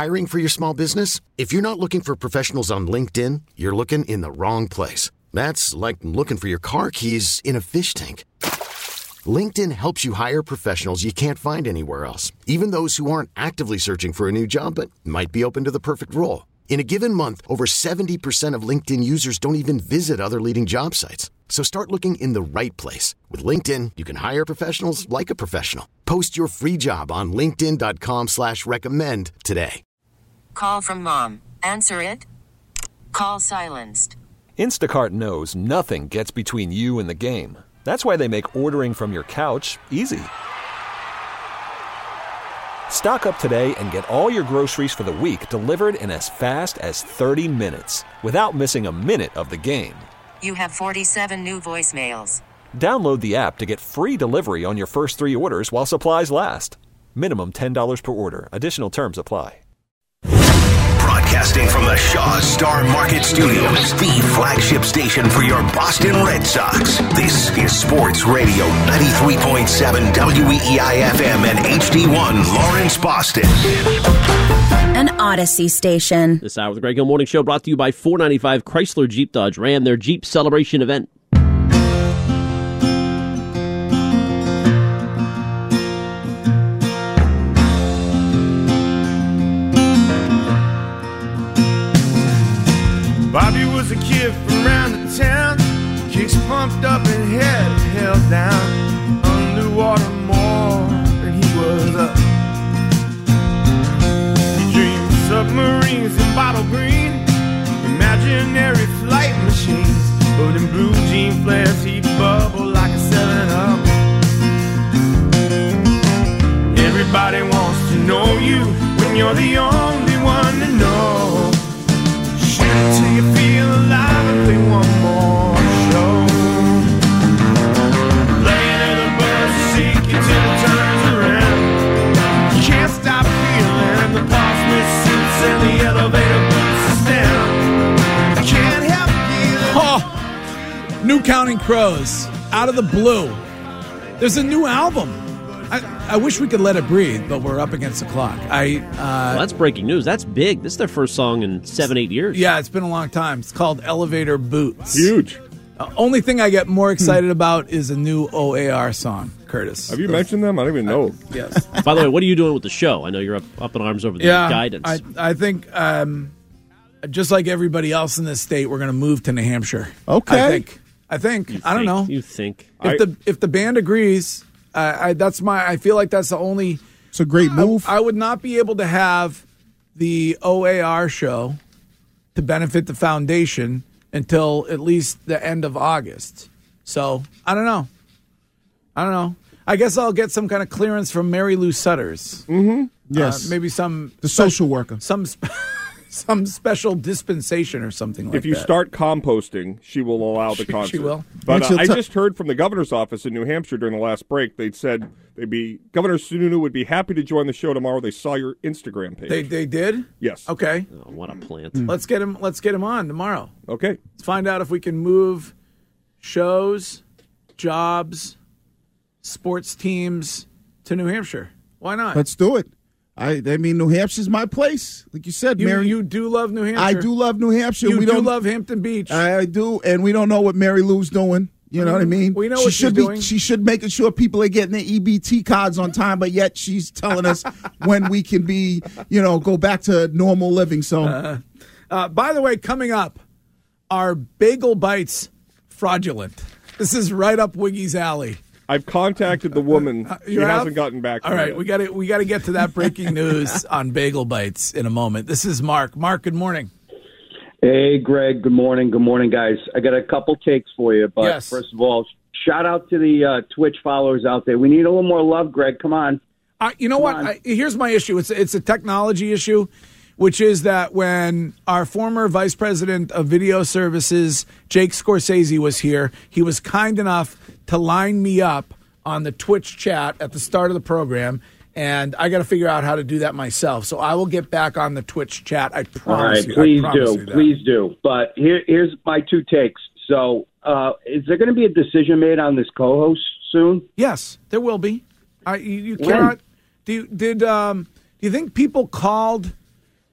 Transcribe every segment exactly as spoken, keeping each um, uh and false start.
Hiring for your small business? If you're not looking for professionals on LinkedIn, you're looking in the wrong place. That's like looking for your car keys in a fish tank. LinkedIn helps you hire professionals you can't find anywhere else, even those who aren't actively searching for a new job but might be open to the perfect role. In a given month, over seventy percent of LinkedIn users don't even visit other leading job sites. So start looking in the right place. With LinkedIn, you can hire professionals like a professional. Post your free job on linkedin.com slash recommend today. Call from mom. Answer it. Call silenced. Instacart knows nothing gets between you and the game. That's why they make ordering from your couch easy. Stock up today and get all your groceries for the week delivered in as fast as thirty minutes without missing a minute of the game. You have forty-seven new voicemails. Download the app to get free delivery on your first three orders while supplies last. Minimum ten dollars per order. Additional terms apply. Broadcasting from the Shaw Star Market Studios, the flagship station for your Boston Red Sox. This is Sports Radio ninety-three point seven W E E I F M and H D one Lawrence, Boston. An Odyssey station. This hour of the Greg Hill Morning Show brought to you by four ninety-five Chrysler Jeep Dodge Ram, their Jeep Celebration event. Bobby was a kid from around the town, kicks pumped up and head held down, underwater more than he was up. He dreamed submarines in bottle green, imaginary flight machines, but in blue jean flares he'd bubble like a seven up. Everybody wants to know you when you're the only one to know. Till you feel alive and play one more show. Playing in the bus to seek you till it turns around. You can't stop feeling the Portsmouth suits and the elevator boots us down. You can't help feeling. Oh, new Counting Crows, out of the blue. There's a new album. I, I wish we could let it breathe, but we're up against the clock. I uh, well, that's breaking news. That's big. This is their first song in seven, eight years. Yeah, it's been a long time. It's called Elevator Boots. Huge. The only thing I get more excited about is a new O A R song, Curtis. Have you Those, mentioned them? I don't even know. I, yes. By the way, what are you doing with the show? I know you're up, up in arms over the yeah, guidance. I, I think, um, just like everybody else in this state, we're going to move to New Hampshire. Okay. I think. I think. You I don't think, know. You think. If I, the if the band agrees... Uh, I, that's my. I feel like that's the only. It's a great move. I, I would not be able to have the O A R show to benefit the foundation until at least the end of August. So I don't know. I don't know. I guess I'll get some kind of clearance from Mary Lou Sutters. Mm-hmm. Yes, uh, maybe some the spe- social worker. Some. Spe- Some special dispensation or something like that. If you that. start composting, she will allow the she, concert. She will. But uh, I just heard from the governor's office in New Hampshire during the last break. They said they'd be Governor Sununu would be happy to join the show tomorrow. They saw your Instagram page. They they did? Yes. Okay. Oh, what a plant. Mm. Let's get him. Let's get him on tomorrow. Okay. Let's find out if we can move shows, jobs, sports teams to New Hampshire. Why not? Let's do it. I I mean, New Hampshire's my place. Like you said, you, Mary. You do love New Hampshire. I do love New Hampshire. You we do don't, love Hampton Beach. I do, and we don't know what Mary Lou's doing. You know what I mean? We know she what should she's be, doing. She should make sure people are getting their E B T cards on time, but yet she's telling us when we can be, you know, go back to normal living. So, uh, uh, by the way, coming up, are Bagel Bites fraudulent? This is right up Wiggy's alley. I've contacted the woman. Uh, she have? hasn't gotten back to All me right, yet. we got to we got to get to that breaking news on Bagel Bites in a moment. This is Mark. Mark, good morning. Hey, Greg. Good morning. Good morning, guys. I got a couple takes for you, but yes. First of all, shout out to the uh, Twitch followers out there. We need a little more love, Greg. Come on. Uh, you know Come what? on. I, here's my issue. It's it's a technology issue, which is that when our former vice president of video services, Jake Scorsese, was here, he was kind enough to line me up on the Twitch chat at the start of the program, and I got to figure out how to do that myself. So I will get back on the Twitch chat. I promise All right, you. please I promise do. you that. Please do. But here, here's my two takes. So uh, is there going to be a decision made on this co-host soon? Yes, there will be. I, you, you When? cannot. Do you, did um, do you think people called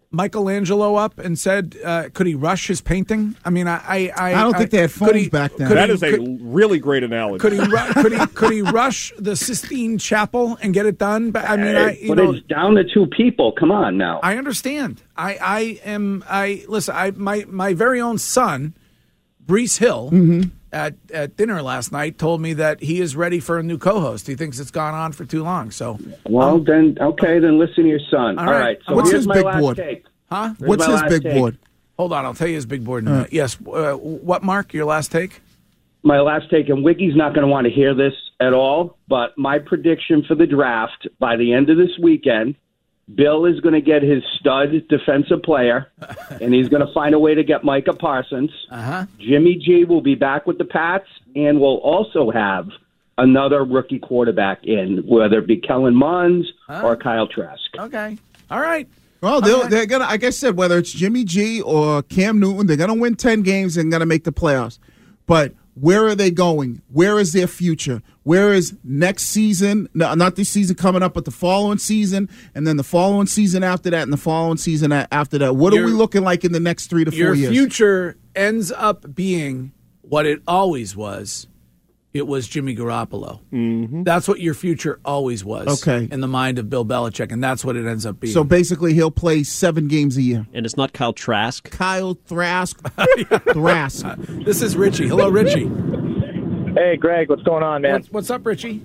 Michelangelo up and said, uh, could he rush his painting? I mean, I I, I, I don't think they had phones he, back then. That he, is a could, really great analogy. could he, ru- could he could he rush the Sistine Chapel and get it done? But I mean, I you but know, it's down to two people. Come on now. I understand. I I am I listen. I my my very own son, Brees Hill. Mm-hmm. At, at dinner last night, told me that he is ready for a new co-host. He thinks it's gone on for too long. So, well, um, then okay, then listen to your son. All All right. right. So What's here's his my big last board? take. huh? Here's What's my his last big take. board? Hold on, I'll tell you his big board in a minute. Yes. Uh, what, Mark? Your last take? My last take, and Wiggy's not going to want to hear this at all, but my prediction for the draft by the end of this weekend, Bill is going to get his stud defensive player, and he's going to find a way to get Micah Parsons. Uh-huh. Jimmy G will be back with the Pats, and we'll also have another rookie quarterback in, whether it be Kellen Mond Huh? or Kyle Trask. Okay. All right. Well, they're, Okay. they're gonna. Like I said, whether it's Jimmy G or Cam Newton, they're gonna win ten games and gonna make the playoffs. But where are they going? Where is their future? Where is next season? No, not this season coming up, but the following season, and then the following season after that, and the following season a- after that. What Your- are we looking like in the next three to four Your years? future ends up being what it always was. It was Jimmy Garoppolo. Mm-hmm. That's what your future always was. Okay. In the mind of Bill Belichick, and that's what it ends up being. So basically, he'll play seven games a year. And it's not Kyle Trask. Kyle Trask. Trask. This is Richie. Hello, Richie. Hey, Greg, what's going on, man? What's, what's up, Richie?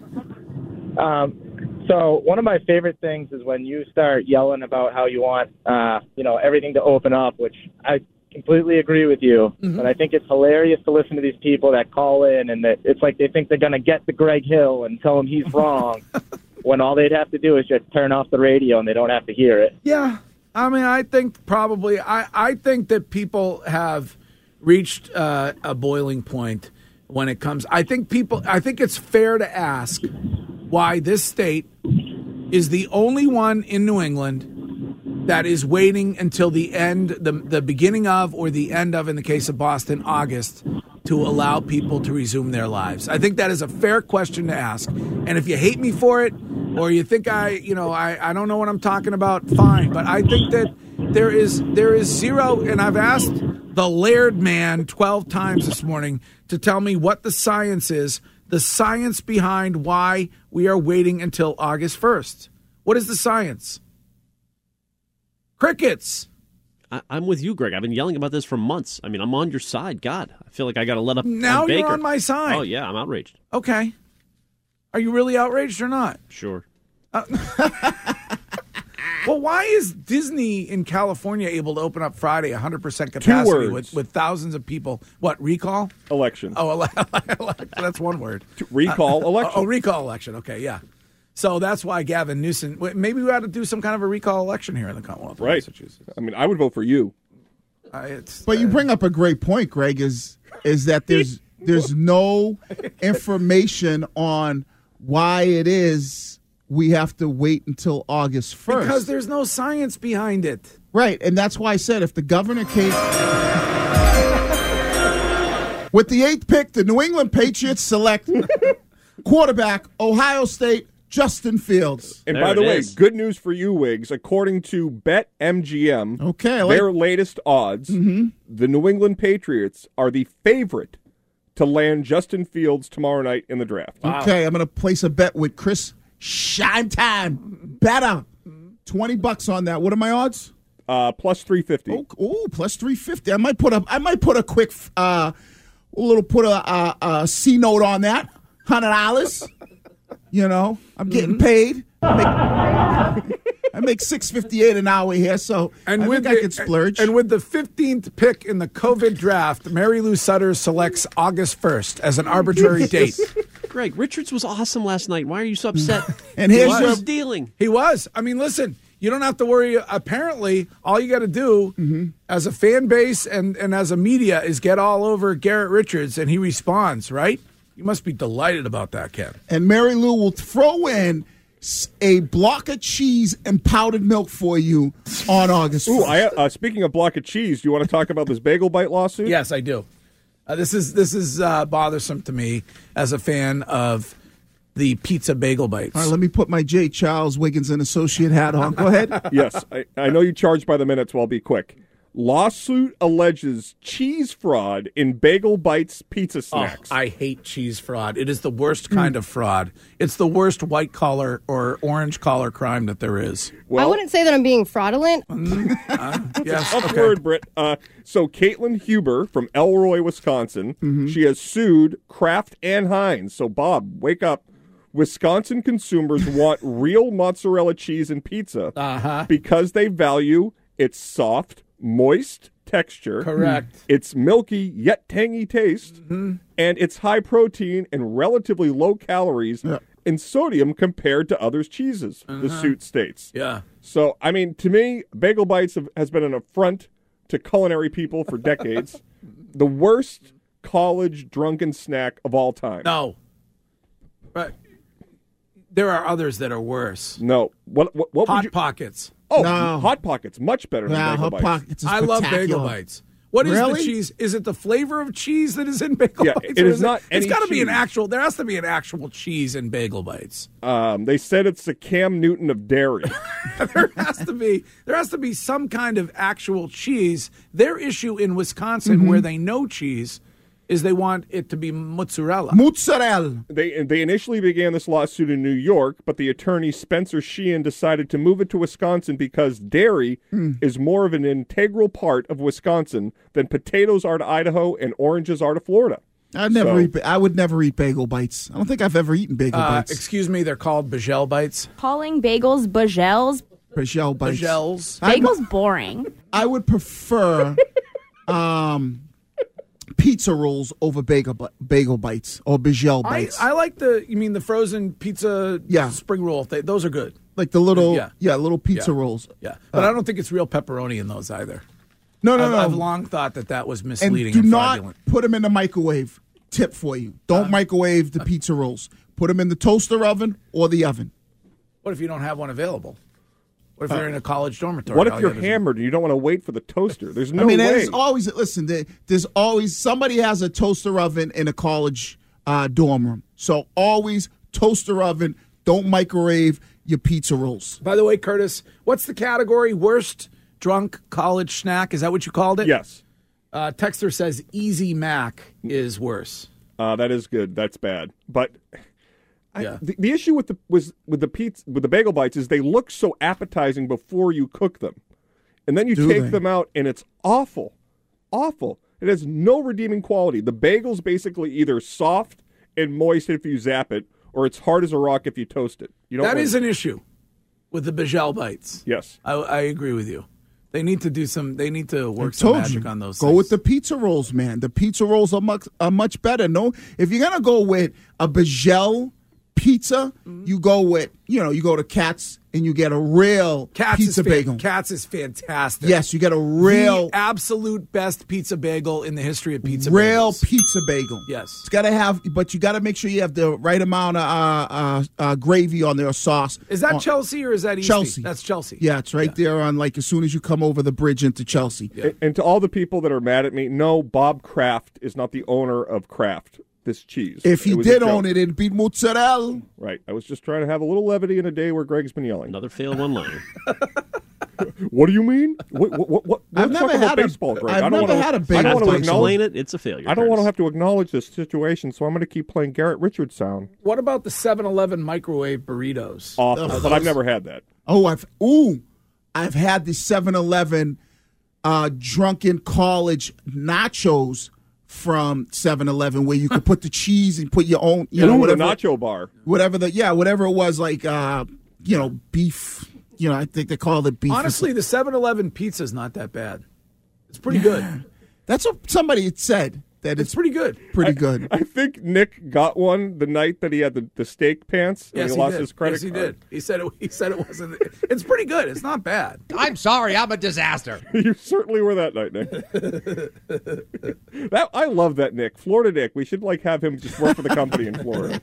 Um, so one of my favorite things is when you start yelling about how you want, uh, you know, everything to open up, which I completely agree with you. Mm-hmm. But I think it's hilarious to listen to these people that call in and that it's like they think they're going to get to Greg Hill and tell him he's wrong when all they'd have to do is just turn off the radio and they don't have to hear it. Yeah. I mean, I think probably, I, I think that people have reached uh, a boiling point when it comes. I think people, I think it's fair to ask why this state is the only one in New England that is waiting until the end, the, the beginning of or the end of, in the case of Boston, August, to allow people to resume their lives. I think that is a fair question to ask. And if you hate me for it, or you think I, you know, I, I don't know what I'm talking about, fine. But I think that there is there is zero, and I've asked the Laird man twelve times this morning to tell me what the science is, the science behind why we are waiting until August first. What is the science? Crickets. I, I'm with you, Greg. I've been yelling about this for months. I mean, I'm on your side. God, I feel like I got to let up. Now on you're Baker. on my side. Oh yeah, I'm outraged. Okay. Are you really outraged or not? Sure. Well, why is Disney in California able to open up Friday one hundred percent capacity words. with, with thousands of people? What, recall? Election. Oh, ele- that's one word. Recall election. Oh, recall election. Okay, yeah. So that's why Gavin Newsom, wait, maybe we ought to do some kind of a recall election here in the Commonwealth of Right. Massachusetts. I mean, I would vote for you. Uh, it's, But you bring up a great point, Greg, is is that there's there's no information on why it is we have to wait until August first. because there's no science behind it. Right, and that's why I said if the governor came with the eighth pick, the New England Patriots select quarterback Ohio State Justin Fields. And There by the it way, is. good news for you, Wiggs. According to BetMGM, Okay, I like- their latest odds, the New England Patriots are the favorite to land Justin Fields tomorrow night in the draft. Okay, I'm going to place a bet with Chris Shine Time. Better. twenty bucks on that. What are my odds? Uh, plus three fifty. Oh, oh, plus three fifty. I might put a I might put a quick uh a little put a a, a C note on that. one hundred dollars. You know, I'm getting paid. I make, I make six fifty-eight an hour here, so And I with think the, I could splurge. And with the fifteenth pick in the COVID draft, Mary Lou Sutter selects August first as an arbitrary date. Greg, Richards was awesome last night. Why are you so upset? And here's He your- was dealing. He was. I mean, listen, you don't have to worry. Apparently, all you got to do Mm-hmm. as a fan base and, and as a media is get all over Garrett Richards, and he responds, right? You must be delighted about that, Ken. and Mary Lou will throw in s- a block of cheese and powdered milk for you on August Ooh, first. I, uh, speaking of block of cheese, do you want to talk about this bagel bite lawsuit? Yes, I do. Uh, this is this is uh, bothersome to me as a fan of the pizza bagel bites. All right, let me put my J. Charles Wiggins and Associate hat on. Go ahead. Yes, I, I know you charge by the minute, so I'll be quick. Lawsuit alleges cheese fraud in Bagel Bites pizza snacks. Oh, I hate cheese fraud. It is the worst kind of fraud. It's the worst white collar or orange collar crime that there is. I wouldn't say that I'm being fraudulent. uh, yes, Tough okay. word, Britt. Uh, so Caitlin Huber from Elroy, Wisconsin, Mm-hmm. she has sued Kraft and Heinz. So, Bob, wake up. Wisconsin consumers want real mozzarella cheese in pizza Uh-huh. because they value its soft, moist texture. Correct. Its milky yet tangy taste, Mm-hmm. and its high protein and relatively low calories and sodium compared to other cheeses, the Uh-huh. suit states. Yeah. So, I mean, to me, Bagel Bites have, has been an affront to culinary people for decades. The worst college drunken snack of all time. No. But there are others that are worse. No. What, what, what Hot would you... Pockets. Oh, No. Hot Pockets, much better than Nah, Bagel Hot Bites. Pockets is I love bagel spectacular. bites. What is Really? the cheese? Is it the flavor of cheese that is in bagel Yeah, bites? it or is not It's any got to be an cheese. actual. There has to be an actual cheese in bagel bites. Um, they said it's the Cam Newton of dairy. there has to be. There has to be some kind of actual cheese. Their issue in Wisconsin, Mm-hmm. where they know cheese, is they want it to be mozzarella. Mozzarella. They they initially began this lawsuit in New York, but the attorney Spencer Sheehan decided to move it to Wisconsin because dairy Mm. is more of an integral part of Wisconsin than potatoes are to Idaho and oranges are to Florida. I never So- eat. ba- I would never eat bagel bites. I don't think I've ever eaten bagel Uh, bites. excuse me, they're called Bagel bites. Calling bagels bagels. Bagel bites. Bagels. I would- Bagels boring. I would prefer um, pizza rolls over bagel bi- bagel bites or bagel I, bites. I like the. You mean the frozen pizza? Yeah. Spring roll. They, those are good. like the little Yeah. yeah, little pizza Yeah. rolls. Yeah, but I don't think it's real pepperoni in those either. No, no, I've, no. I've long thought that that was and misleading do and, not fraudulent. put them in the microwave. Tip for you: don't microwave the pizza rolls. Put them in the toaster oven or the oven. What if you don't have one available? What if you're in a college dormitory? What if All you're you gotta do- hammered and you don't want to wait for the toaster? There's no I mean, way. there's always listen. There, there's always somebody has a toaster oven in a college uh, dorm room. So always toaster oven. Don't microwave your pizza rolls. By the way, Curtis, what's the category? Worst drunk college snack? Is that what you called it? Yes. Uh, Texter says Easy Mac is worse. Uh, that is good. That's bad. But I, Yeah. the, the issue with the was with the pizza with the bagel bites is they look so appetizing before you cook them, and then you Do take they? them out and it's awful, awful. It has no redeeming quality. The bagel's basically either soft and moist if you zap it, or it's hard as a rock if you toast it. You don't. That win. is an issue with the Bagel bites. Yes. I, I agree with you. They need to do some. They need to work I some told magic you, on those. Go things. with the pizza rolls, man. The pizza rolls are much are much better. No, if you're gonna go with a Bagel pizza, Mm-hmm. you go with you know you go to Katz and you get a real Katz pizza is fan- bagel. Katz is fantastic. Yes, you get a real the absolute best pizza bagel in the history of pizza. real bagels. pizza bagel. Yes. It's got to have, but you got to make sure you have the right amount of uh, uh, uh, gravy on there, or sauce. Is that on- Chelsea or is that Eastie? Chelsea? That's Chelsea. Yeah, it's right there on like as soon as you come over the bridge into Chelsea. And, and to all the people that are mad at me, no, Bob Kraft is not the owner of Kraft. This cheese. If he was a did joke. own it, it'd be mozzarella. Right. I was just trying to have a little levity in a day where Greg's been yelling. Another failed one-liner. What do you mean? What, what, what, what, I've let's never talk about had a- baseball, Greg. I've I don't never wanna, had a I bagel don't want to bites. acknowledge. Explain it. It's a failure. I don't want to Curtis. have to acknowledge this situation, so I'm going to keep playing Garrett Richards sound. What about the seven eleven microwave burritos? Awful, Ugh. but I've never had that. Oh, I've ooh, I've had the seven eleven uh, drunken college nachos from seven eleven where you could put the cheese and put your own, you know, Ooh, whatever, the nacho bar. whatever the yeah, whatever it was like, uh, you know, beef. You know, I think they call it beef. or Honestly, the seven eleven pizza is not that bad. It's pretty good. That's what somebody had said. That It's it's pretty good. pretty I, good. I think Nick got one the night that he had the, the steak pants and Yes, he he lost did. his credit yes, he card. did. He said it. He said it wasn't. It's pretty good. It's not bad. I'm sorry, I'm a disaster. You certainly were that night, Nick. that I love that Nick, Florida Nick. We should like have him just work for the company in Florida.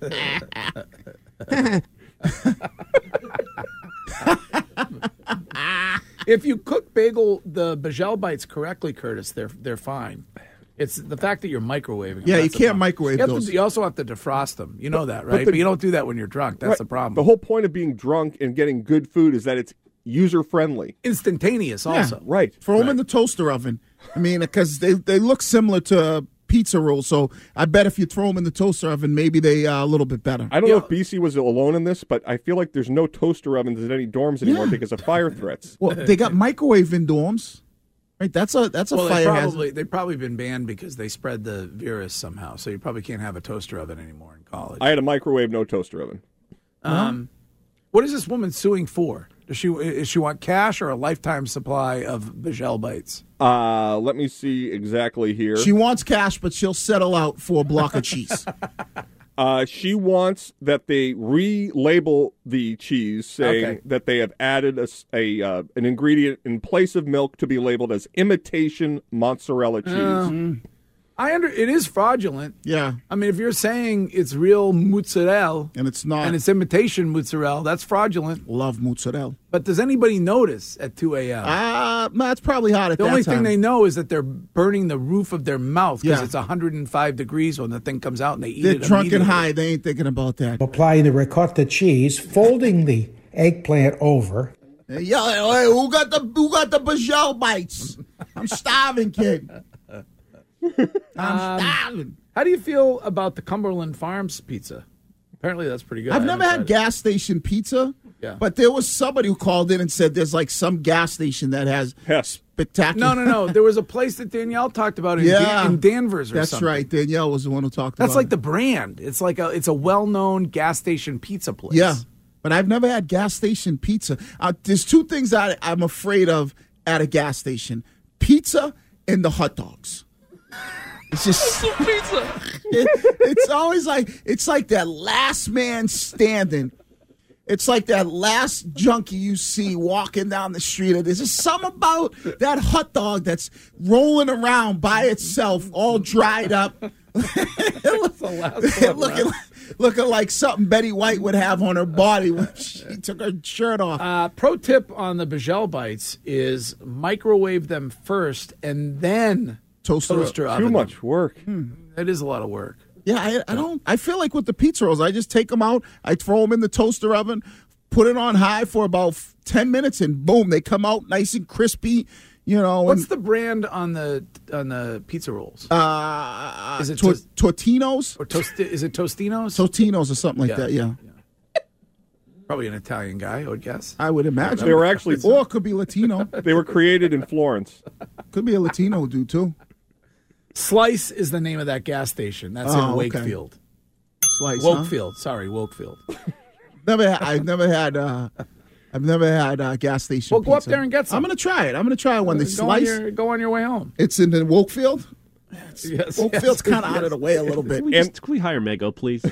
If you cook bagel the Bagel bites correctly, Curtis, they're they're fine. It's the fact that you're microwaving them. Yeah, you that's the can't problem. microwave you have those. To, you also have to defrost them. You know that, right? But But, the- you don't do that when you're drunk. That's Right. the problem. The whole point of being drunk and getting good food is that it's user friendly. Instantaneous, Yeah, also. Right. Throw them in the toaster oven. I mean, because they, they look similar to pizza rolls, so I bet if you throw them in the toaster oven, maybe they are a little bit better. I don't know if B C was alone in this, but I feel like there's no toaster ovens in any dorms anymore Yeah. because of fire threats. Well, they got microwave in dorms, right? That's a that's a well, fire they hazard. probably they've probably been banned because they spread the virus somehow. So you probably can't have a toaster oven anymore in college. I had a microwave, no toaster oven. Um, what is this woman suing for? Does she is she want cash or a lifetime supply of Bajel bites? Uh, let me see exactly here. She wants cash, but she'll settle out for a block of cheese. Uh, she wants that they relabel the cheese, saying Okay. that they have added a, s- a, uh, an ingredient in place of milk to be labeled as imitation mozzarella cheese. Uh, I under it is fraudulent. Yeah, I mean, if you're saying it's real mozzarella and it's not, and it's imitation mozzarella, that's fraudulent. Love mozzarella. But does anybody notice at two a.m.? Uh, that's probably hot at the that only time. thing they know is that they're burning the roof of their mouth because Yeah. it's one hundred five degrees when the thing comes out and they eat They're it drunk and immediately. high. They ain't thinking about that. Applying the ricotta cheese, folding the eggplant over. Hey, yo, hey, who got the who got the Bajel bites? I'm starving, kid. I'm Um, starving. How do you feel about the Cumberland Farms pizza? Apparently, that's pretty good. I've I never haven't had tried it. gas station pizza, Yeah. but there was somebody who called in and said there's like some gas station that has spectacular. No, no, no. There was a place that Danielle talked about in, Yeah. Dan- in Danvers or That's something. right. Danielle was the one who talked That's about like it. the brand. It's like a it's a well known gas station pizza place. Yeah, but I've never had gas station pizza. Uh, there's two things that I'm afraid of at a gas station: pizza and the hot dogs. It's just pizza. It, it's always like it's like that last man standing. It's like that last junkie you see walking down the street. There's just something about that hot dog that's rolling around by itself, all dried up. looking, looking like something Betty White would have on her body when she took her shirt off. Uh, pro tip on the Bajel bites is microwave them first and then Toaster, toaster oven. Too them. much work. It is a lot of work. Yeah, I, I don't. I feel like with the pizza rolls, I just take them out, I throw them in the toaster oven, put it on high for about f- ten minutes, and boom, they come out nice and crispy. You know, What's and, the brand on the on the pizza rolls? uh, Is it tor- tos- Tortinos or toast? Is it Tostinos? Totinos or something like Yeah. that? Yeah, Probably an Italian guy, I would guess. I would imagine They were actually or it could be Latino. they were created in Florence. Could be a Latino dude too. Slice is the name of that gas station. That's Oh, in okay. Wakefield. Slice. Huh? Wokefield. Sorry, Wokefield. Never. ha- I've never had. Uh, I've never had uh, gas station. Well, go up pizza. there and get some. I'm gonna try it. I'm gonna try it when they go, on slice. your, go on your way home. It's in the Wokefield. Yes, Wokefield's yes, kind of yes. out of the way a little bit. Can we, just, can we hire Mego, please?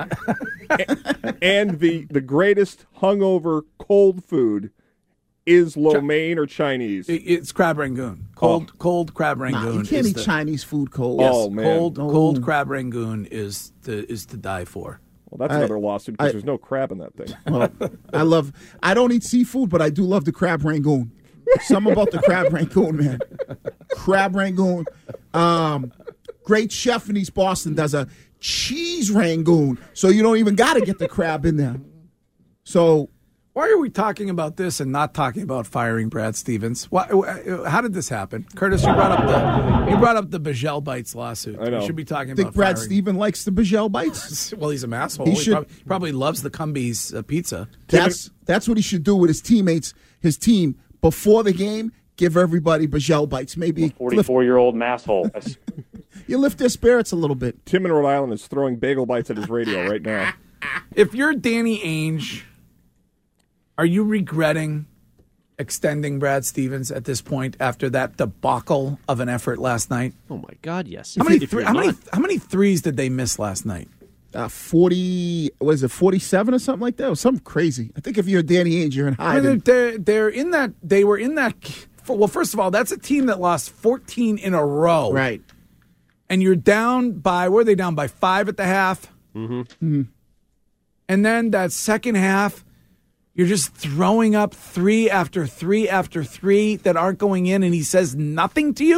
And the, the greatest hungover cold food is lo mein or Chinese. It- It's crab rangoon. Cold, cold crab rangoon. Nah, you can't is eat the- Chinese food cold. Yes, Oh, man. cold, Oh. cold crab rangoon is to is to die for. Well, that's I- another lawsuit because I- there's no crab in that thing. Well, I love. I don't eat seafood, but I do love the crab rangoon. Something about the crab rangoon, man. Crab rangoon. Um, great chef in East Boston does a cheese rangoon, so you don't even got to get the crab in there. So Why are we talking about this and not talking about firing Brad Stevens? Why, how did this happen, Curtis? You brought up the you brought up the Bajel Bites lawsuit. I know. We should be talking I think about Brad firing. Stevens likes the Bajel bites. Well, he's a asshole. He He, should- probably, probably loves the Cumbies uh, pizza. That's that's what he should do with his teammates, his team before the game. Give everybody Bajel bites. Maybe lift, forty-four-year-old masshole. you lift their spirits a little bit. Tim in Rhode Island is throwing bagel bites at his radio right now. If you're Danny Ainge, are you regretting extending Brad Stevens at this point after that debacle of an effort last night? Oh my God, yes. How many, If three, you're how, many, not- how many threes did they miss last night? Uh, forty, what is it, forty-seven or something like that? Or something crazy. I think if you're Danny Ainge, you're in I mean, hiding. they're, they're, they're in that, they were in that, well, first of all, that's a team that lost fourteen in a row. Right. And you're down by, were they down by five at the half? Mm-hmm. And then that second half, you're just throwing up three after three after three that aren't going in, and he says nothing to you?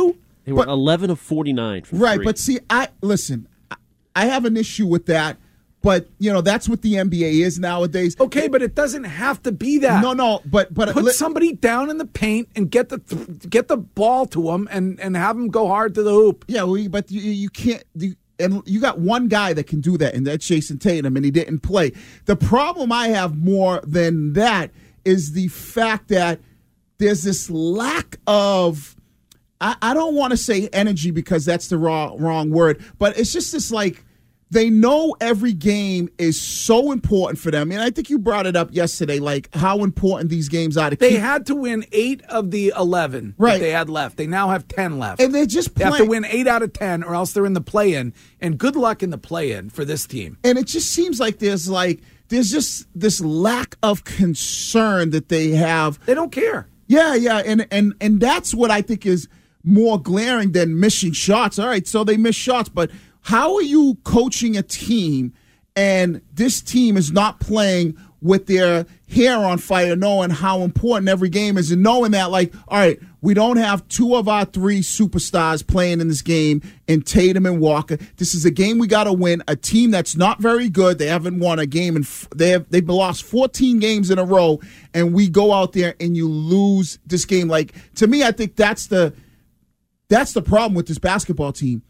They were But- eleven of forty-nine. From Right, three. but see, I listen. I- I have an issue with that, but you know that's what the N B A is nowadays. Okay, but it doesn't have to be that. No, no, but but Put li- somebody down in the paint and get the th- get the ball to them and, and have them go hard to the hoop. Yeah, well, but you, you can't. You, and you got one guy that can do that, and that's Jason Tatum, and he didn't play. The problem I have more than that is the fact that there's this lack of. I, I don't want to say energy because that's the wrong wrong word, but it's just this like. They know every game is so important for them. And I think you brought it up yesterday, like how important these games are to They keep. had to win eight of the eleven Right. that they had left. They now have ten left. And they're just They have to playing- win eight out of ten or else they're in the play-in. And good luck in the play-in for this team. And it just seems like there's like there's just this lack of concern that they have. They don't care. Yeah, yeah, and and and that's what I think is more glaring than missing shots. All right, so they miss shots, but how are you coaching a team and this team is not playing with their hair on fire, knowing how important every game is and knowing that, like, all right, we don't have two of our three superstars playing in this game in Tatum and Walker. This is a game we got to win. A team that's not very good. They haven't won a game, and they have they've lost fourteen games in a row, and we go out there and you lose this game. Like, to me, I think that's the that's the problem with this basketball team.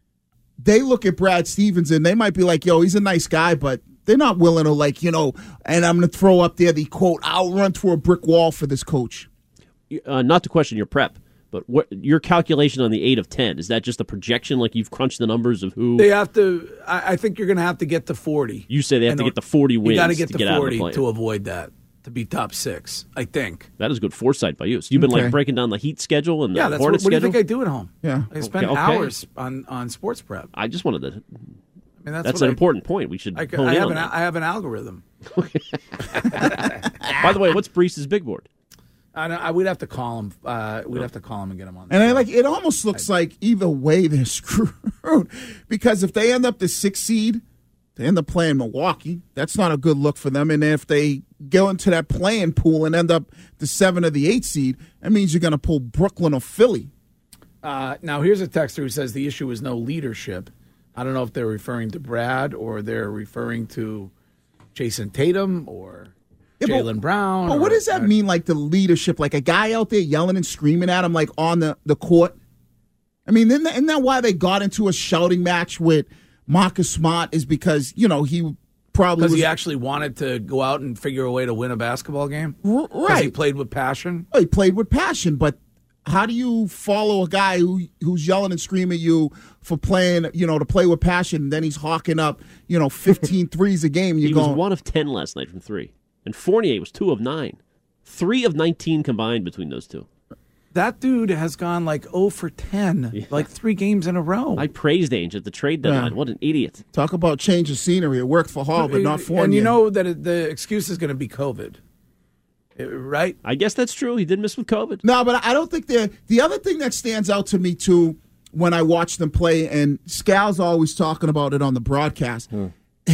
They look at Brad Stevens and they might be like, yo, he's a nice guy, but they're not willing to, like, you know, and I'm going to throw up there the quote, I'll run through a brick wall for this coach. Uh, not to question your prep, but what your calculation on the eight of ten, is that just a projection, like you've crunched the numbers of who? They have to, I, I think you're going to have to get to forty. You say they have And to get to forty wins You got to get to to get out of the forty play. to avoid that, to be top six, I think. That is good foresight by you. So you've been Okay. like breaking down the Heat schedule and the Yeah, that's what, Hornets what do you schedule? think I do at home? Yeah. I spend Okay, okay. hours on, on sports prep. I just wanted to. I mean, that's that's what an I- important point. We should I, hone I in have on an, that. I have an algorithm. By the way, what's Brees's big board? I, don't- I we'd have to call him. Uh, we'd have to call him and get him on. And I like it almost looks like either way they're screwed because if they end up the sixth seed, they end up playing Milwaukee. That's not a good look for them. And if they go into that playing pool and end up the seven or the eight seed, that means you're going to pull Brooklyn or Philly. Uh, now, here's a texter who says the issue is no leadership. I don't know if they're referring to Brad or they're referring to Jason Tatum or Yeah, but- Jaylen Brown. But or- what does that mean, like the leadership? Like a guy out there yelling and screaming at him, like on the, the court? I mean, isn't that, isn't that why they got into a shouting match with Marcus Smart? Is because, you know, he probably Because was. he actually wanted to go out and figure a way to win a basketball game? R- 'Cause right. he played with passion? Oh, he played with passion, but how do you follow a guy who who's yelling and screaming at you for playing, you know, to play with passion, and then he's hawking up, you know, fifteen threes a game? You're He going, was one of ten last night from three. And Fournier was two of nine. Three of nineteen combined between those two. That dude has gone like oh for ten, like three games in a row. I praised Ainge at the trade deadline. Yeah. What an idiot. Talk about change of scenery. It worked for Hall, but not for And you know that it, the excuse is going to be COVID, Uh, right? I guess that's true. He did miss with COVID. No, but I don't think they're. The other thing that stands out to me, too, when I watch them play, and Scal's always talking about it on the broadcast. Hmm.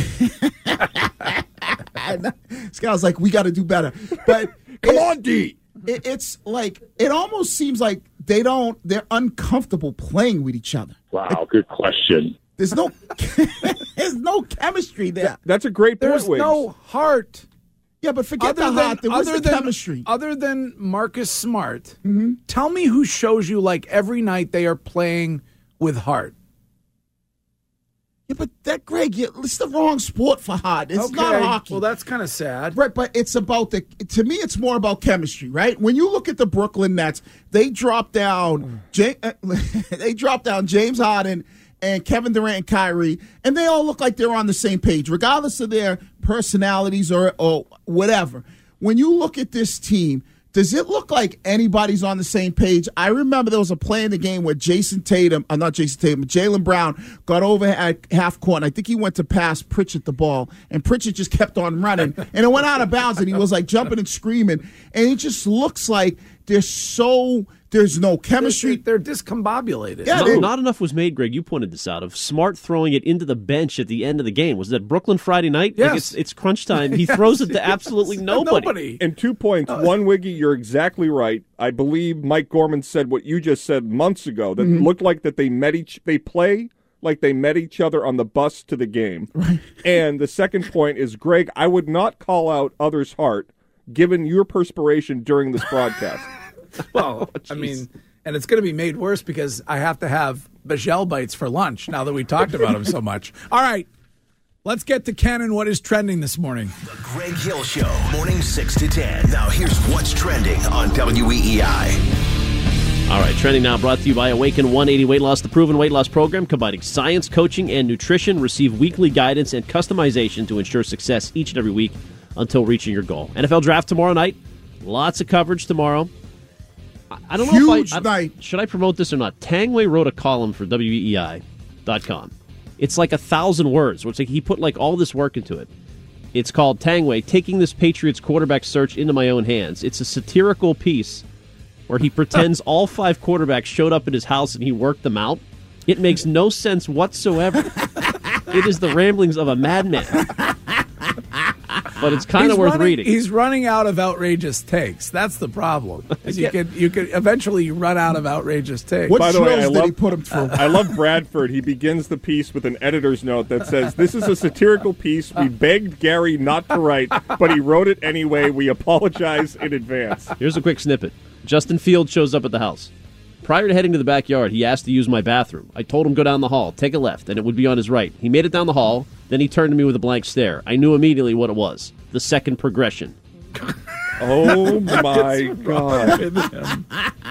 Scal's like, we got to do better. But Come on, D. It, it's like, it almost seems like they don't, they're uncomfortable playing with each other. Wow, good question. There's no, there's no chemistry there. That's a great point, There's Wiggs. no heart. Yeah, but forget Other the than, heart. There was other the than, chemistry. Other than Marcus Smart, tell me who shows you like every night they are playing with heart. Yeah, but that, Greg, you, it's the wrong sport for heart. It's Okay, not hockey. Well, that's kind of sad. Right, but it's about the, to me, it's more about chemistry, right? When you look at the Brooklyn Nets, they drop down, Ja- they drop down James Harden and Kevin Durant and Kyrie, and they all look like they're on the same page, regardless of their personalities or, or whatever. When you look at this team, does it look like anybody's on the same page? I remember there was a play in the game where Jason Tatum, uh, not Jason Tatum, but Jaylen Brown got over at half court, and I think he went to pass Pritchard the ball, and Pritchard just kept on running, and it went out of bounds, and he was like jumping and screaming, and it just looks like they're so there's no chemistry. They're, they're discombobulated. Yeah, not, they- not enough was made, Greg. You pointed this out, of Smart throwing it into the bench at the end of the game. Was that Brooklyn Friday night? Yes. Like it's, it's crunch time. He Yes, throws it to yes. absolutely nobody. Nobody. And two points. One, Wiggy, you're exactly right. I believe Mike Gorman said what you just said months ago. That Mm-hmm. looked like that they met each. They play like they met each other on the bus to the game. Right. And the second point is, Greg, I would not call out others' heart given your perspiration during this broadcast. Well, Oh, I mean, and it's going to be made worse because I have to have Bajel bites for lunch now that we talked about him so much. All right, let's get to Ken and what is trending this morning. The Greg Hill Show, morning six to ten. Now here's what's trending on W E E I. All right, trending now brought to you by Awaken one eighty Weight Loss, the proven weight loss program combining science, coaching, and nutrition. Receive weekly guidance and customization to ensure success each and every week until reaching your goal. N F L Draft tomorrow night. Lots of coverage tomorrow. I, I don't know Huge if I, I night. should I promote this or not. Tangway wrote a column for W E E I dot com. It's like a thousand words. Which like he put like all this work into it. It's called Tangway, Taking This Patriots Quarterback Search into My Own Hands. It's a satirical piece where he pretends all five quarterbacks showed up at his house and he worked them out. It makes no sense whatsoever. It is the ramblings of a madman. But it's kind He's of worth running, reading. He's running out of outrageous takes. That's the problem. Is you could you could eventually run out of outrageous takes. What By the way, drills I did love, he put him through? I love Bradford. He begins the piece with an editor's note that says, "This is a satirical piece. We begged Gary not to write, but he wrote it anyway. We apologize in advance." Here's a quick snippet. Justin Fields shows up at the house. Prior to heading to the backyard, he asked to use my bathroom. I told him go down the hall, take a left, and it would be on his right. He made it down the hall, then he turned to me with a blank stare. I knew immediately what it was. The second progression. Oh, my God.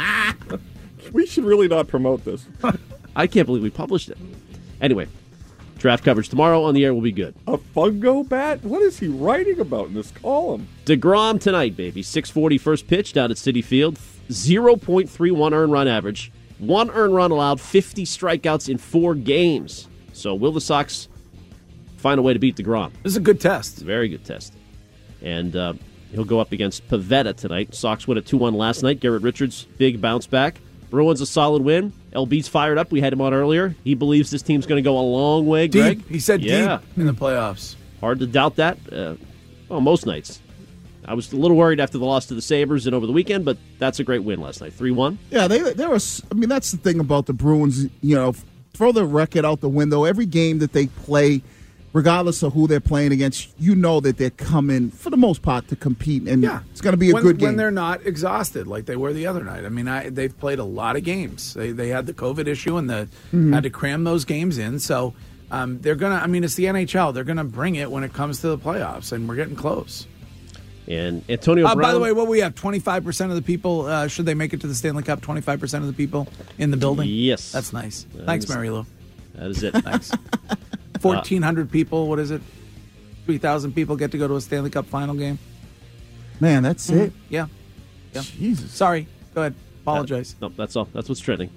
We should really not promote this. I can't believe we published it. Anyway, draft coverage tomorrow on the air will be good. A fungo bat? What is he writing about in this column? DeGrom tonight, baby. six forty first pitch down at Citi Field. zero point three one earned run average. One earned run allowed, fifty strikeouts in four games. So will the Sox find a way to beat DeGrom? This is a good test. Very good test. And uh, he'll go up against Pivetta tonight. Sox win at two one last night. Garrett Richards, big bounce back. Bruins a solid win. L B's fired up. We had him on earlier. He believes this team's going to go a long way, Greg. Deep. He said yeah. deep in the playoffs. Hard to doubt that. Uh, well, most nights. I was a little worried after the loss to the Sabres and over the weekend, but that's a great win last night. three one. Yeah, they they were. I mean, that's the thing about the Bruins. You know, throw the record out the window. Every game that they play, regardless of who they're playing against, you know that they're coming for the most part to compete, and Yeah. it's going to be a when, good game. when they're not exhausted like they were the other night. I mean, I, they've played a lot of games. They they had the COVID issue and the Mhm. had to cram those games in. So um, they're gonna. I mean, it's the N H L. They're gonna bring it when it comes to the playoffs, and we're getting close. And Antonio Uh, Brown. by the way, what we have, twenty-five percent of the people, uh, should they make it to the Stanley Cup, twenty-five percent of the people in the building? Yes. That's nice. That Thanks, is- Mary Lou. That is it. Thanks. fourteen hundred people, what is it? three thousand people get to go to a Stanley Cup final game? Man, that's Mhm. it. Yeah. yeah. Jesus. Sorry. Go ahead. Apologize. No, that's all. That's what's trending.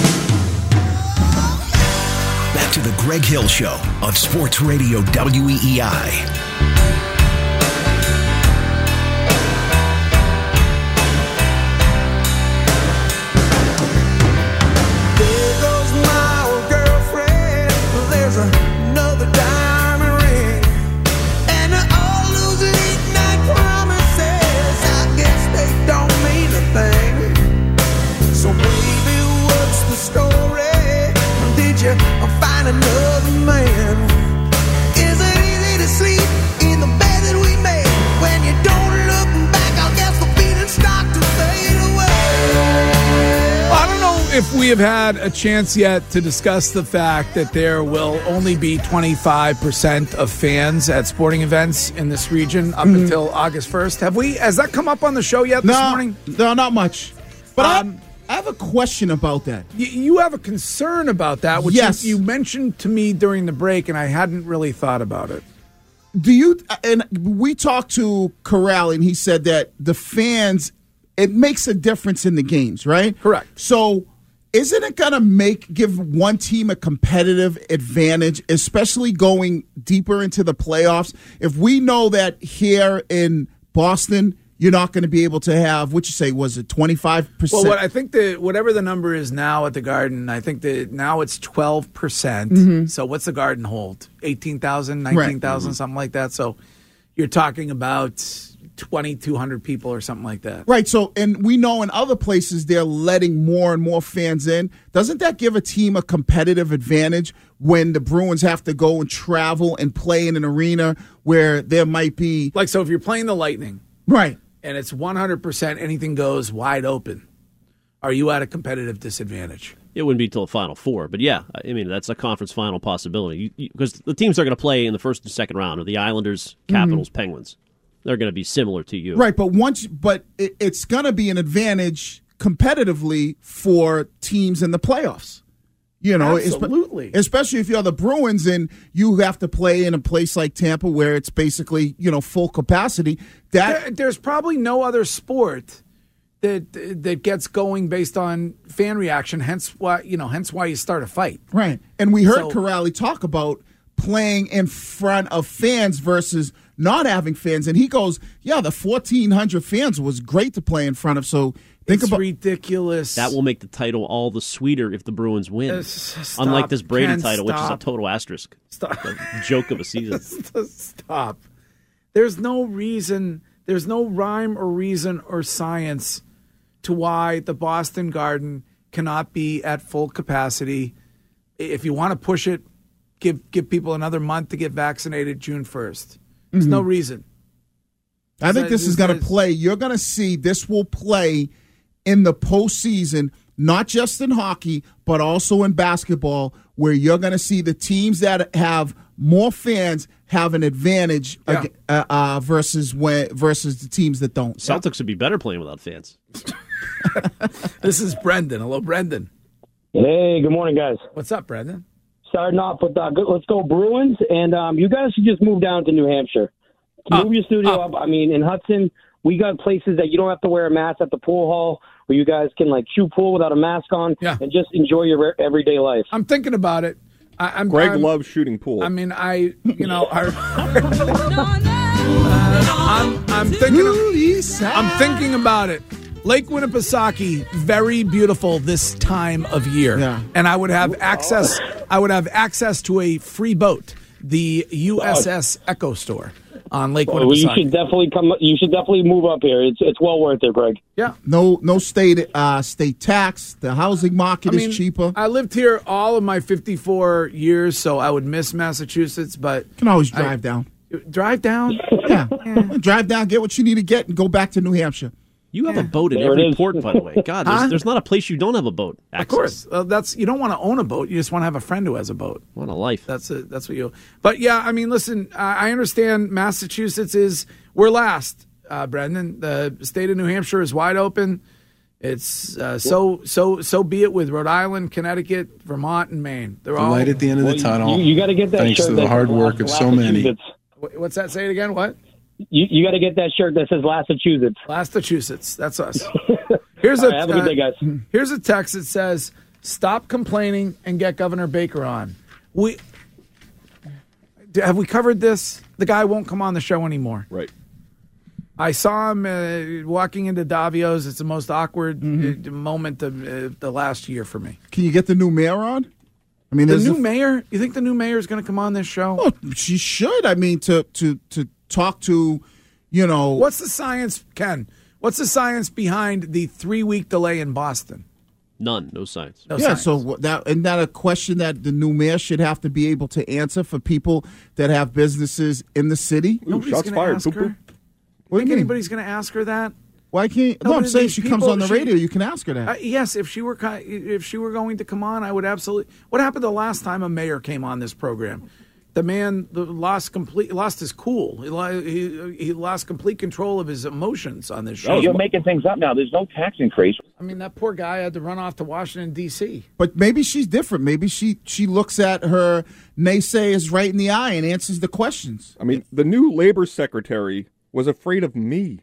Back to the Greg Hill Show on Sports Radio W E E I. There goes my old girlfriend. There's another diamond ring. And all those late night promises, I guess they don't mean a thing. So baby, what's the story? Did you find another man? Is it easy to sleep in the bed that we made? When you don't look back, I guess the feelings start to fade away. I don't know if we have had a chance yet to discuss the fact that there will only be twenty-five percent of fans at sporting events in this region up Mhm. until August first. Have we? Has that come up on the show yet this No, morning? no, not much. But Um, I, I have a question about that. Y- You have a concern about that, which Yes. you, you mentioned to me during the break, and I hadn't really thought about it. Do you? And we talked to Corral, and he said that the fans, it makes a difference in the games, right? Correct. So, isn't it going to make give one team a competitive advantage, especially going deeper into the playoffs? If we know that here in Boston, you're not going to be able to have, what you say, was it twenty-five percent? Well, what I think the whatever the number is now at the Garden, I think that now it's twelve percent. Mm-hmm. So what's the Garden hold? eighteen thousand, nineteen thousand, right. mm-hmm. something like that. So you're talking about twenty-two hundred people or something like that. Right. So, and we know in other places they're letting more and more fans in. Doesn't that give a team a competitive advantage when the Bruins have to go and travel and play in an arena where there might be... Like, so if you're playing the Lightning... Right. And it's one hundred percent anything goes wide open, are you at a competitive disadvantage? It wouldn't be till the Final Four, but yeah, I mean, that's a conference final possibility. Because the teams they're going to play in the first and second round are the Islanders, Capitals, mm-hmm. Penguins. They're going to be similar to you. Right, but once, but it, it's going to be an advantage competitively for teams in the playoffs. You know, absolutely. Especially if you're the Bruins and you have to play in a place like Tampa where it's basically, you know, full capacity. That there, there's probably no other sport that that gets going based on fan reaction. Hence why you know, hence why you start a fight. Right, and we heard so, Corrali talk about playing in front of fans versus not having fans, and he goes, "Yeah, the fourteen hundred fans was great to play in front of." So. Think it's about, ridiculous. That will make the title all the sweeter if the Bruins win. Uh, stop, Unlike this Brady Ken, title, stop. which is a total asterisk. Stop. A joke of a season. Stop. There's no reason, there's no rhyme or reason or science to why the Boston Garden cannot be at full capacity. If you want to push it, give give people another month to get vaccinated June first. There's mm-hmm. no reason. I think this is going to play. You're going to see this will play in the postseason, not just in hockey, but also in basketball, where you're going to see the teams that have more fans have an advantage yeah. uh, uh, versus when versus the teams that don't. Celtics would be better playing without fans. This is Brendan. Hello, Brendan. Hey, good morning, guys. What's up, Brendan? Starting off with uh, let's go Bruins, and um, you guys should just move down to New Hampshire. Uh, move your studio uh, up. I mean, in Hudson, we got places that you don't have to wear a mask at the pool hall, where you guys can like shoot pool without a mask on yeah. and just enjoy your everyday life. I'm thinking about it. I, I'm, Greg I'm, loves shooting pool. I mean, I, you know, I, uh, I'm, I'm thinking, of, I'm thinking about it. Lake Winnipesaukee, very beautiful this time of year, yeah. and I would have access. I would have access to a free boat, the U S S Echo Store on Lake well, Winnipesaukee. You should definitely come. You should definitely move up here. It's it's well worth it, Greg. Yeah. No no state uh, state tax. The housing market I mean, is cheaper. I lived here all of my fifty-four years, so I would miss Massachusetts, but you can always drive I, down. Drive down. Yeah. yeah. Drive down, get what you need to get, and go back to New Hampshire. You have yeah. a boat in there every port, by the way. God, there's, huh? there's not a place you don't have a boat. Access. Of course, uh, that's you don't want to own a boat. You just want to have a friend who has a boat. What a life. That's a, that's what you. But yeah, I mean, listen, uh, I understand Massachusetts is we're last, uh, Brendan. The state of New Hampshire is wide open. It's uh, so so so be it with Rhode Island, Connecticut, Vermont, and Maine. They're the all light at the end of the well, tunnel. You, you got to get that. Thanks shirt to the hard work of so many. What's that? Say it again. What? You, you got to get that shirt that says Massachusetts. Massachusetts. That's us. Here's All a right, have a good day, guys. Uh, here's a text that says, "Stop complaining and get Governor Baker on." We have we covered this. The guy won't come on the show anymore. Right. I saw him uh, walking into Davio's. It's the most awkward mm-hmm. uh, moment of uh, the last year for me. Can you get the new mayor on? I mean, the new a, mayor. You think the new mayor is going to come on this show? Well, she should. I mean, to to to talk to, you know, what's the science, Ken? What's the science behind the three week delay in Boston? None. No science. No yeah. science. So that isn't that a question that the new mayor should have to be able to answer for people that have businesses in the city? Ooh, Nobody's shots gonna fired. Ask Poop, her. poop. What Think anybody's going to ask her that? Why can't? No, No, I'm but saying these she comes people- on the she- radio. You can ask her that. Uh, yes, if she were ki- if she were going to come on, I would absolutely. What happened the last time a mayor came on this program? The man lost complete lost his cool. He, lo- he he lost complete control of his emotions on this show. Oh, you're making things up now. There's no tax increase. I mean, that poor guy had to run off to Washington D C But maybe she's different. Maybe she she looks at her naysayers right in the eye and answers the questions. I mean, the new labor secretary was afraid of me.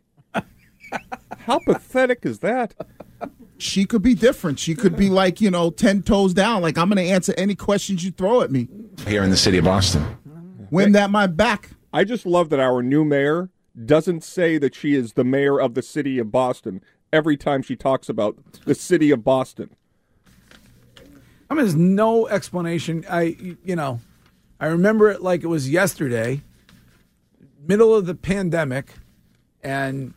How pathetic is that? She could be different. She could be like, you know, ten toes down. Like, I'm going to answer any questions you throw at me. Here in the city of Boston. Win that my back. I just love that our new mayor doesn't say that she is the mayor of the city of Boston every time she talks about the city of Boston. I mean, there's no explanation. I, you know, I remember it like it was yesterday, middle of the pandemic, and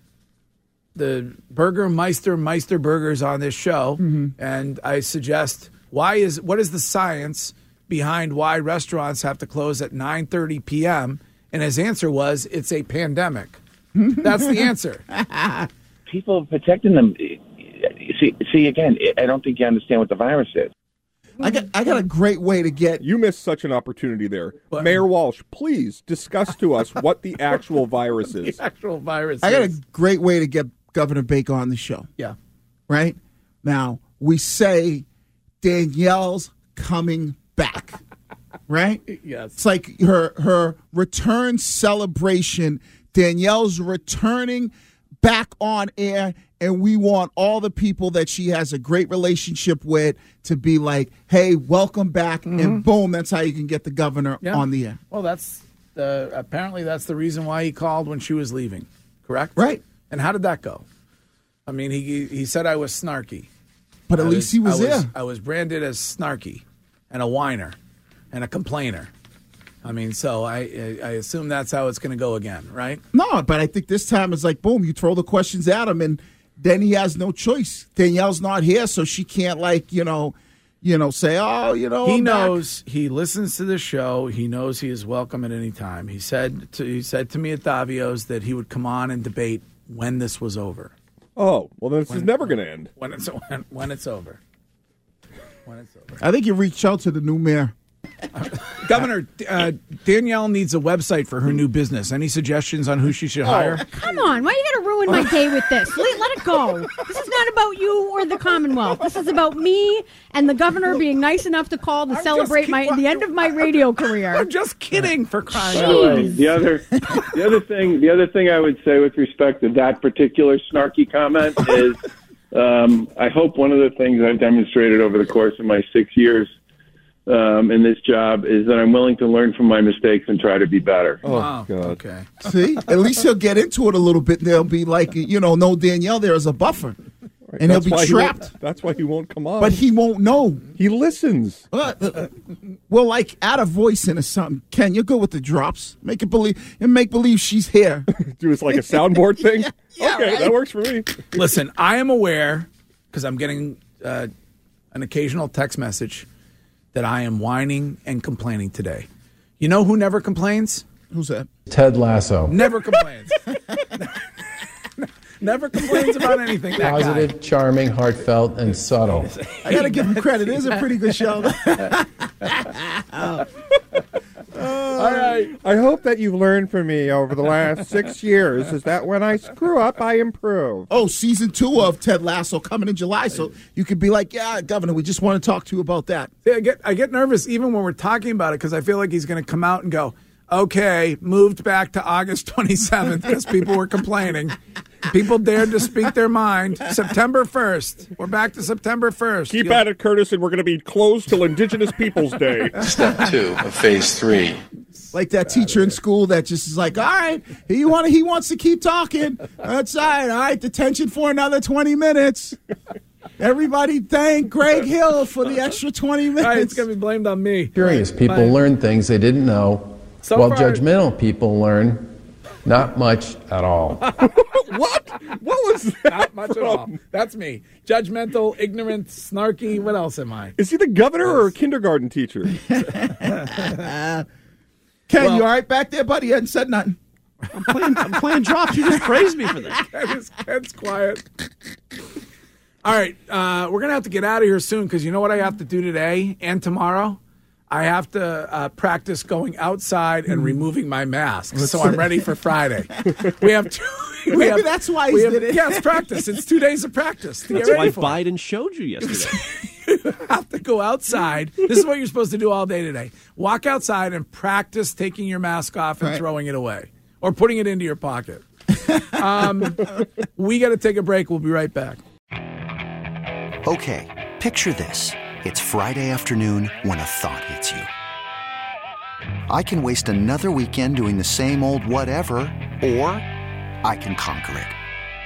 the Burgermeister Meister Burgers on this show, mm-hmm. and I suggest why is what is the science behind why restaurants have to close at nine thirty p.m. And his answer was, it's a pandemic. That's the answer. People are protecting them. See, see, again, I don't think you understand what the virus is. I got, I got a great way to get... You missed such an opportunity there. But, Mayor Walsh, please discuss to us what the actual virus is. The actual virus I got is. a great way to get Governor Baker on the show. Yeah. Right? Now, we say Danielle's coming back. Right? Yes. It's like her her return celebration. Danielle's returning back on air, and we want all the people that she has a great relationship with to be like, hey, welcome back, mm-hmm. and boom, that's how you can get the governor yeah. on the air. Well, that's the apparently that's the reason why he called when she was leaving, correct? Right. And how did that go? I mean, he he said I was snarky. But at I least he was, I there. Was, I was branded as snarky and a whiner and a complainer. I mean, so I I assume that's how it's going to go again, right? No, but I think this time it's like, boom, you throw the questions at him, and then he has no choice. Danielle's not here, so she can't, like, you know, you know, say, oh, you know, he I'm knows. back. He listens to the show. He knows he is welcome at any time. He said to, he said to me at Davio's that he would come on and debate when this was over. Oh, well, then this when, is never going to end. When it's when, when it's over. When it's over. I think you reach out to the new mayor. Uh, Governor, uh, Danielle needs a website for her new business. Any suggestions on who she should hire? Oh, come on. Why are you going to ruin my day with this? Let, let it go. This is not about you or the Commonwealth. This is about me and the governor being nice enough to call to I'm celebrate my the end of my radio career. I'm just kidding, for crying out loud. The other, the other thing, the other thing I would say with respect to that particular snarky comment is, um, I hope one of the things I've demonstrated over the course of my six years Um, in this job is that I'm willing to learn from my mistakes and try to be better. Oh, wow. God. Okay. See, at least he'll get into it a little bit. And they'll be like, you know, no Danielle there as a buffer. Right. And That's he'll be he trapped. won't- That's why he won't come on. But he won't know. He listens. Uh, uh, well, like add a voice in or something. Ken, you're good with the drops. Make it believe and make believe she's here. Do it's like a soundboard thing? Yeah, yeah, okay, right. that works for me. Listen, I am aware, because I'm getting uh, an occasional text message, that I am whining and complaining today. You know who never complains? Who's that? Ted Lasso. Never complains. Never complains about anything. That Positive, guy. charming, heartfelt, and subtle. I got to give him credit. It is a pretty good show. oh. All right. I hope that you've learned from me over the last six years is that when I screw up, I improve. Oh, season two of Ted Lasso coming in July, so you could be like, yeah, Governor, we just want to talk to you about that. See, I get I get nervous even when we're talking about it because I feel like he's going to come out and go, okay, moved back to August twenty-seventh because people were complaining. People dared to speak their mind. September first. We're back to September first. Keep You'll- at it, Curtis, and we're going to be closed till Indigenous Peoples Day. Step two of phase three. Like that teacher in school that just is like, all right, he want he wants to keep talking. That's all right. All right, detention for another twenty minutes. Everybody thank Greg Hill for the extra twenty minutes. All right, it's going to be blamed on me. Curious people My- learn things they didn't know, So while far- judgmental people learn not much at all. What? What was that? Not much at all. That's me. Judgmental, ignorant, snarky. What else am I? Is he the governor or a kindergarten teacher? Ken, Well- you all right back there, buddy? You hadn't said nothing. I'm playing, I'm playing drops. You just praised me for that. Ken is, Ken's quiet. All right, uh, we're going to have to get out of here soon because you know what I have to do today and tomorrow? I have to uh, practice going outside and removing my mask, so I'm ready for Friday. We have two. We Maybe have, that's why we he have, did it. Yeah, it's practice. It's two days of practice. To That's get why ready for it. Biden showed you yesterday. You have to go outside. This is what you're supposed to do all day today. Walk outside and practice taking your mask off and Right. throwing it away or putting it into your pocket. Um, we got to take a break. We'll be right back. Okay, picture this. It's Friday afternoon when a thought hits you. I can waste another weekend doing the same old whatever, or I can conquer it.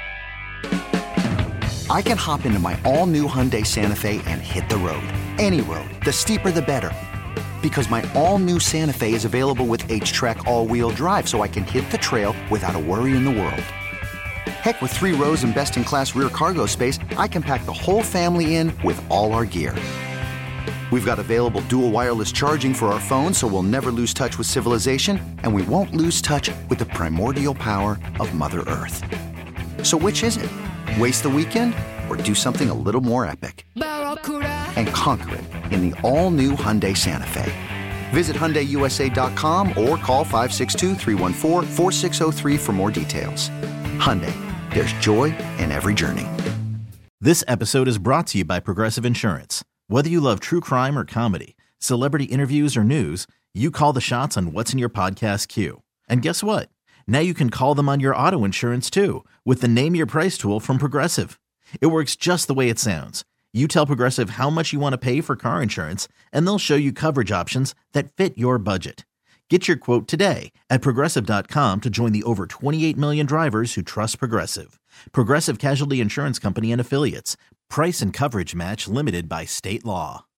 I can hop into my all-new Hyundai Santa Fe and hit the road. Any road. The steeper the better. Because my all-new Santa Fe is available with H-Track all-wheel drive, so I can hit the trail without a worry in the world. Heck, with three rows and best-in-class rear cargo space, I can pack the whole family in with all our gear. We've got available dual wireless charging for our phones, so we'll never lose touch with civilization, and we won't lose touch with the primordial power of Mother Earth. So which is it? Waste the weekend or do something a little more epic? And conquer it in the all-new Hyundai Santa Fe. Visit Hyundai U S A dot com or call five six two, three one four, four six zero three for more details. Hyundai, there's joy in every journey. This episode is brought to you by Progressive Insurance. Whether you love true crime or comedy, celebrity interviews or news, you call the shots on what's in your podcast queue. And guess what? Now you can call them on your auto insurance too with the Name Your Price tool from Progressive. It works just the way it sounds. You tell Progressive how much you want to pay for car insurance, and they'll show you coverage options that fit your budget. Get your quote today at Progressive dot com to join the over twenty-eight million drivers who trust Progressive. Progressive Casualty Insurance Company and Affiliates. Price and coverage match limited by state law.